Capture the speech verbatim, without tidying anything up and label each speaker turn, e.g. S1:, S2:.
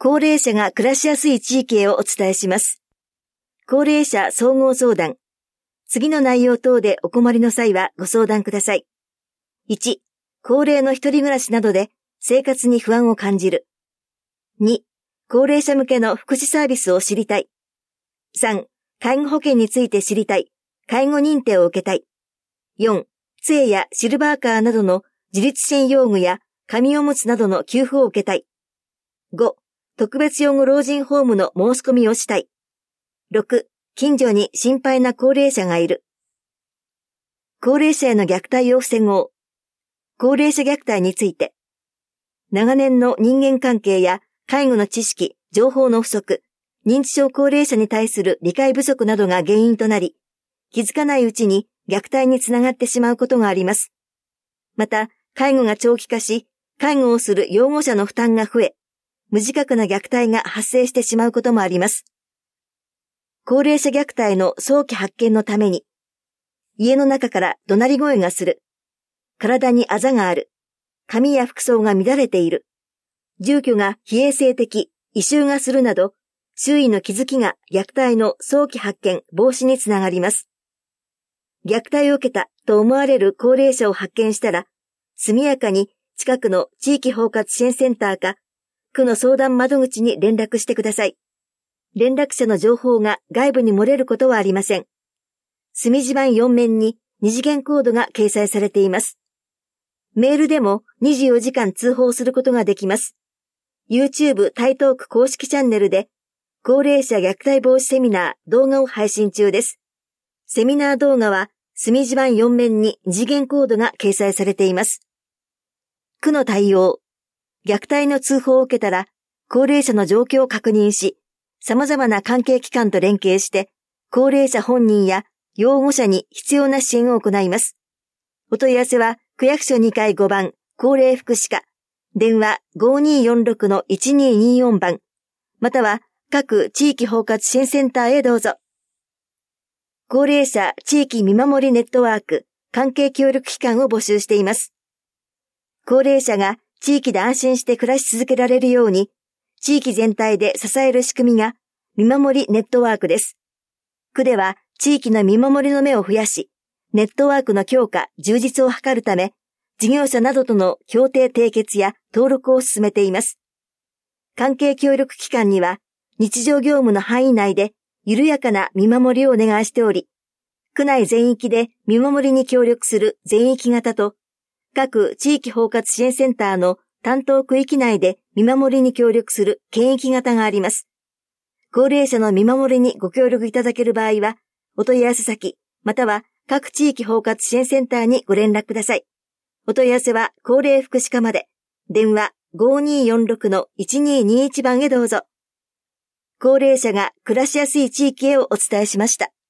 S1: 高齢者が暮らしやすい地域へをお伝えします。高齢者総合相談。次の内容等でお困りの際はご相談ください。いち、高齢の一人暮らしなどで生活に不安を感じる。に、高齢者向けの福祉サービスを知りたい。さん、介護保険について知りたい。介護認定を受けたい。よん、杖やシルバーカーなどの自立支援用具や紙おむつなどの給付を受けたい。ご、特別養護老人ホームの申し込みをしたい。ろく、近所に心配な高齢者がいる。高齢者への虐待を防ごう。高齢者虐待について。長年の人間関係や介護の知識、情報の不足、認知症高齢者に対する理解不足などが原因となり、気づかないうちに虐待につながってしまうことがあります。また、介護が長期化し、介護をする養護者の負担が増え、無自覚な虐待が発生してしまうこともあります。高齢者虐待の早期発見のために、家の中から怒鳴り声がする、体にあざがある、髪や服装が乱れている、住居が非衛生的、異臭がするなど、周囲の気づきが虐待の早期発見、防止につながります。虐待を受けたと思われる高齢者を発見したら、速やかに近くの地域包括支援センターか、区の相談窓口に連絡してください。連絡者の情報が外部に漏れることはありません。隅地板よん面に二次元コードが掲載されています。メールでもにじゅうよじかん通報することができます。YouTube 台東区公式チャンネルで高齢者虐待防止セミナー動画を配信中です。セミナー動画は隅地板よん面に二次元コードが掲載されています。区の対応。虐待の通報を受けたら、高齢者の状況を確認し、様々な関係機関と連携して、高齢者本人や養護者に必要な支援を行います。お問い合わせは、区役所にかいごばん、高齢福祉課、電話 ごにーよんろくのいちにーにーよん 番、または各地域包括支援センターへどうぞ。高齢者地域見守りネットワーク、関係協力機関を募集しています。高齢者が地域で安心して暮らし続けられるように、地域全体で支える仕組みが見守りネットワークです。区では地域の見守りの目を増やし、ネットワークの強化、充実を図るため、事業者などとの協定締結や登録を進めています。関係協力機関には、日常業務の範囲内で緩やかな見守りをお願いしており、区内全域で見守りに協力する全域型と、各地域包括支援センターの担当区域内で見守りに協力する県域型があります。高齢者の見守りにご協力いただける場合は、お問い合わせ先、または各地域包括支援センターにご連絡ください。お問い合わせは高齢福祉課まで、電話 ごにーよんろくのいちにーにーいち 番へどうぞ。高齢者が暮らしやすい地域へをお伝えしました。